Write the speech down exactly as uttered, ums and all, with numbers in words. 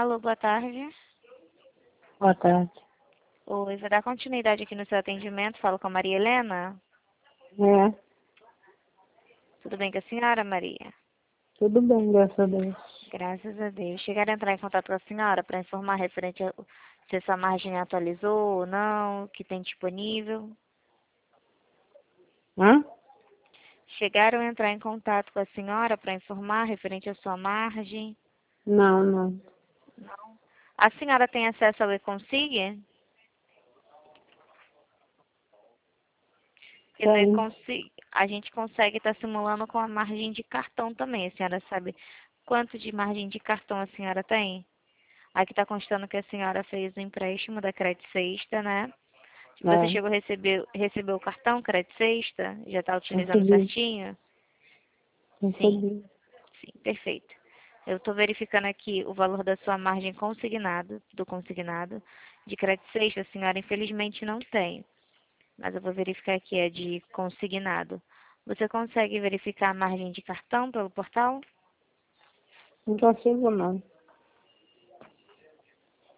Alô, boa tarde. Boa tarde. Oi, vou dar continuidade aqui no seu atendimento. Falo com a Maria Helena. É, Tudo bem com a senhora, Maria? tudo bem, graças a Deus. Graças a Deus. Chegaram a entrar em contato com a senhora para informar referente a se essa margem atualizou ou não, o que tem disponível. Hã? Chegaram a entrar em contato com a senhora para informar referente à sua margem. Não, não. A senhora tem acesso ao E-Consig? Porque no Tem. E-Consig a gente consegue estar simulando com a margem de cartão também. A senhora sabe quanto de margem de cartão a senhora tem? Aqui está constando que a senhora fez o empréstimo da Credit Sexta, né? Você É, chegou a receber, recebeu o cartão Credit Sexta? Já está utilizando recebi. certinho? Sim, Recebi. sim, perfeito. Eu estou verificando aqui o valor da sua margem consignado, do consignado. De Credit Sexta, a senhora infelizmente não tem. Mas eu vou verificar aqui, é de consignado. Você consegue verificar a margem de cartão pelo portal? Não consigo, não.